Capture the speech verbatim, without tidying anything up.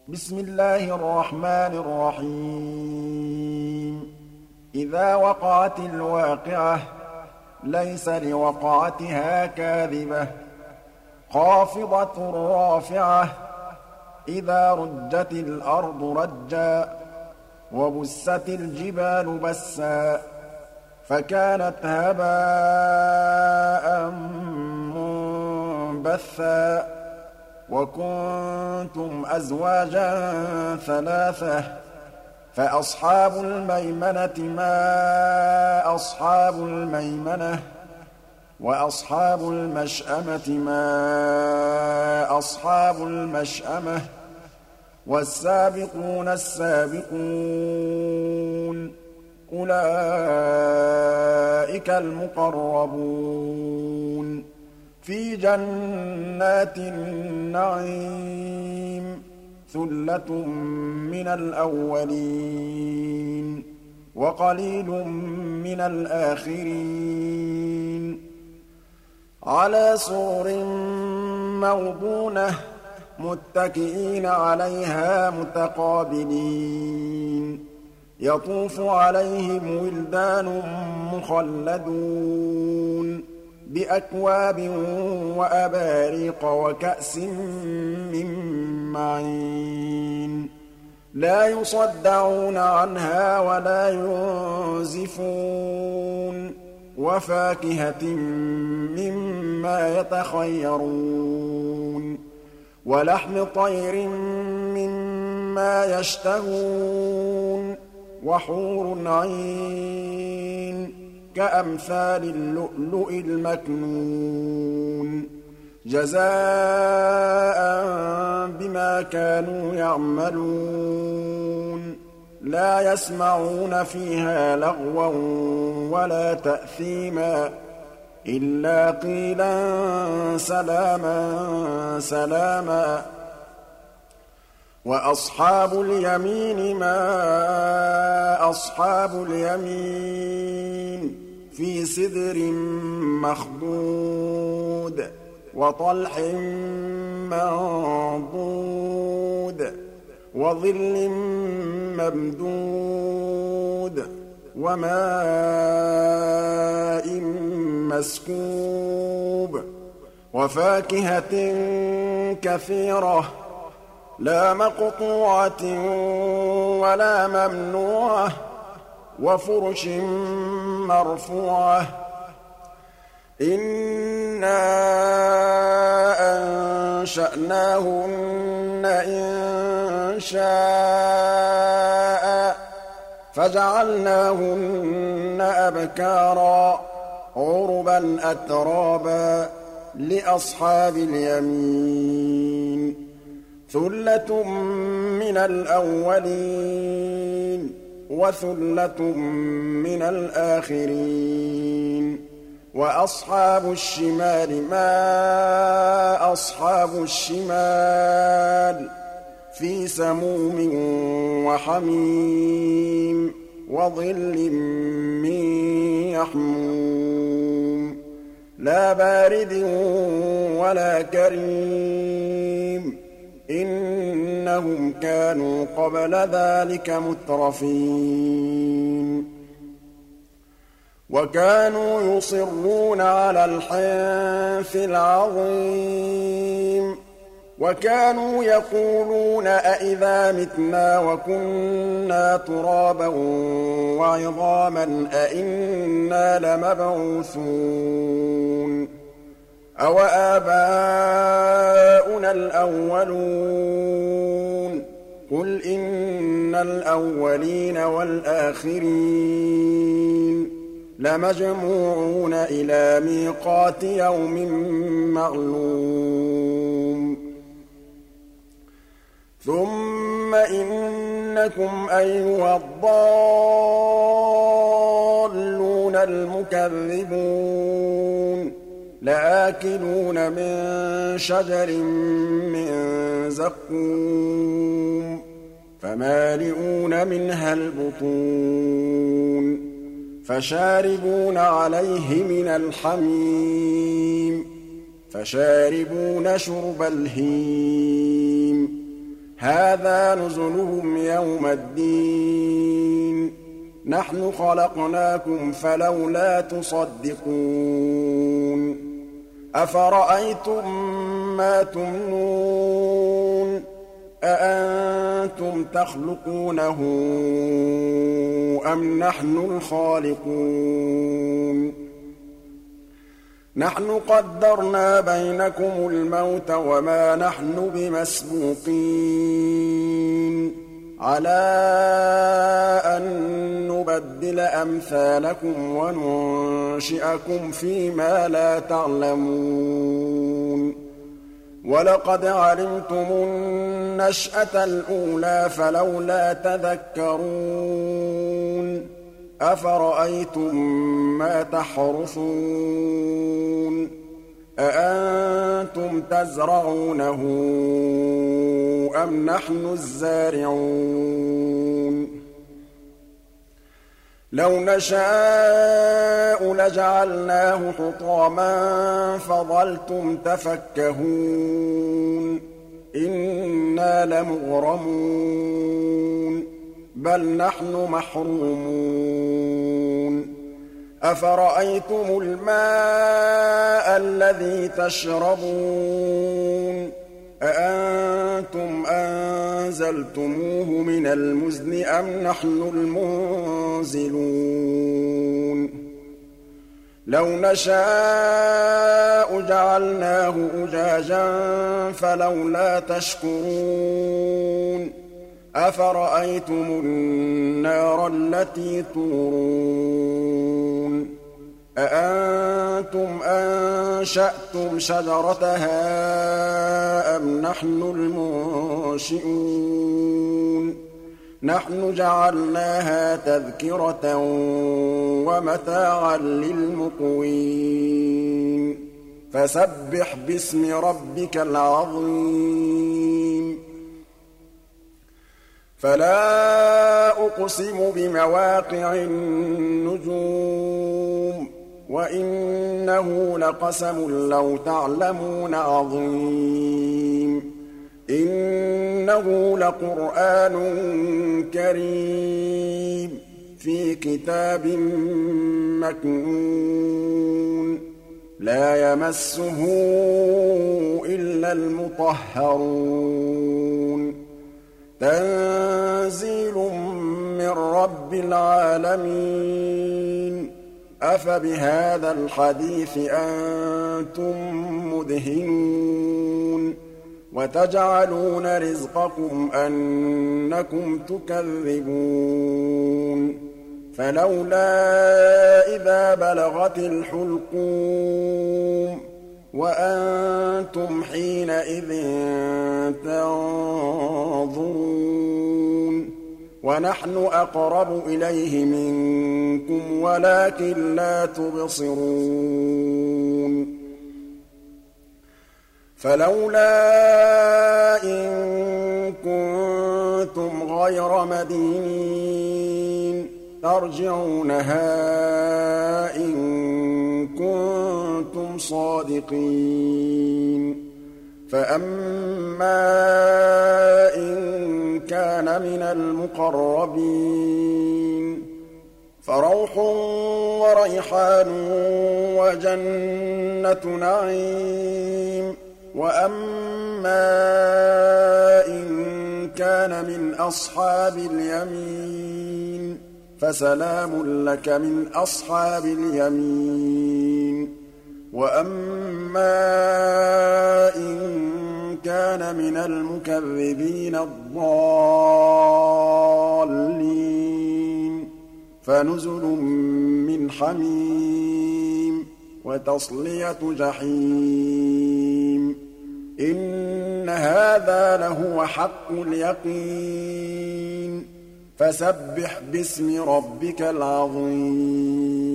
بسم الله الرحمن الرحيم إذا وقعت الواقعة ليس لوقعتها كاذبة خافضة رافعة إذا رجت الأرض رجا وبست الجبال بسا فكانت هباء منبثا وكنتم أزواجا ثلاثة فأصحاب الميمنة ما أصحاب الميمنة وأصحاب المشأمة ما أصحاب المشأمة والسابقون السابقون أولئك المقربون في جنات النعيم ثلة من الأولين وقليل من الآخرين على سرر موضونة متكئين عليها متقابلين يطوف عليهم ولدان مخلدون بأكواب وأباريق وكأس من معين لا يصدعون عنها ولا ينزفون وفاكهة مما يتخيرون ولحم طير مما يشتهون وحور عين كأمثال اللؤلؤ المكنون جزاء بما كانوا يعملون لا يسمعون فيها لغوا ولا تأثيما إلا قيلا سلاما سلاما وأصحاب اليمين ما أصحاب اليمين في سدر مخضود وطلح منضود وظل ممدود وماء مسكوب وفاكهة كثيرة لا مقطوعة ولا ممنوعة وفرش مرفوعة إنا أنشأناهن إن شاء فجعلناهن أبكارا عربا أترابا لأصحاب اليمين ثلة من الأولين وثلة من الآخرين وأصحاب الشمال ما أصحاب الشمال في سموم وحميم وظل من يحموم لا بارد ولا كريم إنهم كانوا قبل ذلك مترفين وكانوا يصرون على الحنث العظيم وكانوا يقولون أئذا متنا وكنا ترابا وعظاما أئنا لمبعوثون أوآباؤنا الأولون قل إن الأولين والآخرين لمجموعون إلى ميقات يوم معلوم ثم إنكم أيها الضالون المكذبون لآكلون من شجر من زقوم فمالئون منها البطون فشاربون عليه من الحميم فشاربون شرب الهيم هَٰذَا نُزُلُهُمْ يَوْمَ الدِّينِ نَحْنُ خَلَقْنَاكُمْ فَلَوْلَا تُصَدِّقُونَ أَفَرَأَيْتُم مَّا تُمْنُونَ أَأَنتُمْ تَخْلُقُونَهُ أَمْ نَحْنُ الْخَالِقُونَ نَحْنُ قَدَّرْنَا بَيْنَكُمُ الْمَوْتَ وَمَا نَحْنُ بِمَسْبُوقِينَ عَلَىٰ أَن نُّبَدِّلَ أَمْثَالَكُمْ وَنُنشِئَكُمْ فِي مَا لَا تَعْلَمُونَ وَلَقَدْ عَلِمْتُمُ النَّشْأَةَ الْأُولَىٰ فَلَوْلَا تَذَكَّرُونَ أَفَرَأَيْتُم مَّا تَحْرُثُونَ أَأَنتُمْ تَزْرَعُونَهُ أَمْ نَحْنُ الزَّارِعُونَ لَوْ نَشَاءُ لَجَعَلْنَاهُ حُطَامًا فَظَلْتُمْ تَفَكَّهُونَ إِنَّا لَمُغْرَمُونَ بَلْ نَحْنُ مَحْرُومُونَ أَفَرَأَيْتُمُ الْمَاءَ الَّذِي تَشْرَبُونَ أَأَنتُمْ أَنزَلْتُمُوهُ مِنَ الْمُزْنِ أَمْ نَحْنُ الْمُنزِلُونَ لَوْ نَشَاءُ جَعَلْنَاهُ أُجَاجًا فَلَوْلَا تَشْكُرُونَ أَفَرَأَيْتُمُ النَّارَ الَّتِي تُورُونَ أَأَنتُمْ أَنشَأْتُمْ شَجَرَتَهَا أَمْ نَحْنُ الْمُنشِئُونَ نَحْنُ جَعَلْنَاهَا تَذْكِرَةً وَمَتَاعًا لِّلْمُقْوِينَ فَسَبِّحْ بِاسْمِ رَبِّكَ الْعَظِيمِ فَلَا أُقْسِمُ بِمَوَاقِعِ النُّجُومِ وَإِنَّهُ لَقَسَمٌ لَّوْ تَعْلَمُونَ عَظِيمٌ إِنَّهُ لَقُرْآنٌ كَرِيمٌ فِي كِتَابٍ مَّكْنُونٍ لَّا يَمَسُّهُ إِلَّا الْمُطَهَّرُونَ تَنزِيلٌ مِّن رَّبِّ الْعَالَمِينَ أَفَبِهَٰذَا الْحَدِيثِ أَنتُم مُّدْهِنُونَ وَتَجْعَلُونَ رِزْقَكُمْ أَنَّكُمْ تُكَذِّبُونَ فَلَوْلَا إِذَا بَلَغَتِ الْحُلْقُومَ وَأَنتُمْ حِينَئِذٍ تَنظُرُونَ وَنَحْنُ أَقْرَبُ إِلَيْهِ مِنكُمْ وَلَٰكِن لَّا تُبْصِرُونَ فَلَوْلَا إِن كُنتُمْ غَيْرَ مَدِينِينَ تَرْجِعُونَهَا إِن كُنتُمْ صَادِقِينَ فَأَمَّا إِن كَانَ مِنَ الْمُقَرَّبِينَ فَرَوْحٌ وَرَيْحَانٌ وَجَنَّةُ نَعِيمٍ وَأَمَّا إِن كَانَ مِنْ أَصْحَابِ الْيَمِينِ فَسَلَامٌ لَّكَ مِنْ أَصْحَابِ الْيَمِينِ وَأَمَّا إِن كَانَ مِنَ الْمُكَذِّبِينَ الضَّالِّينَ فَنُزُلٌ مِّنْ حَمِيمٍ وَتَصْلِيَةُ جَحِيمٍ إِنَّ هَٰذَا لَهُوَ حَقُّ الْيَقِينِ فَسَبِّحْ بِاسْمِ رَبِّكَ الْعَظِيمِ